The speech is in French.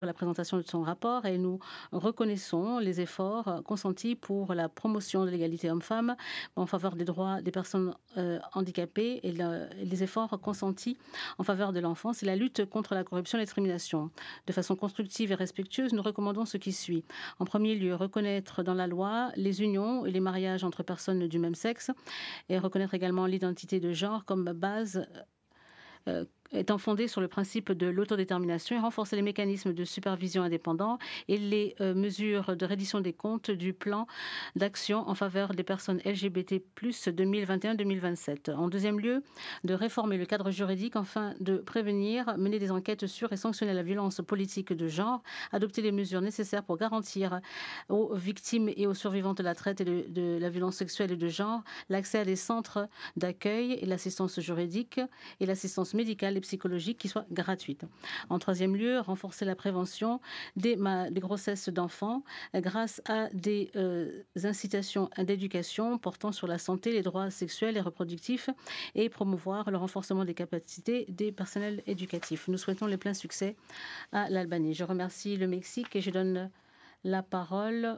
la présentation de son rapport et nous reconnaissons les efforts consentis pour la promotion de l'égalité homme-femme en faveur des droits des personnes handicapées et les efforts consentis en faveur de l'enfance et la lutte contre la corruption et la discrimination. De façon constructive et respectueuse, nous recommandons ce qui suit. En premier lieu, reconnaître dans la loi les unions et les mariages entre personnes du même sexe et reconnaître également l'identité de genre comme base étant fondée sur le principe de l'autodétermination et renforcer les mécanismes de supervision indépendants et les mesures de reddition des comptes du plan d'action en faveur des personnes LGBT+ 2021-2027. En deuxième lieu, de réformer le cadre juridique afin de prévenir, mener des enquêtes sur et sanctionner la violence politique de genre, adopter les mesures nécessaires pour garantir aux victimes et aux survivantes de la traite et de la violence sexuelle et de genre l'accès à des centres d'accueil et l'assistance juridique et l'assistance médicale et psychologique qui soit gratuite. En troisième lieu, renforcer la prévention des grossesses d'enfants grâce à des incitations d'éducation portant sur la santé, les droits sexuels et reproductifs et promouvoir le renforcement des capacités des personnels éducatifs. Nous souhaitons le plein succès à l'Albanie. Je remercie le Mexique et je donne la parole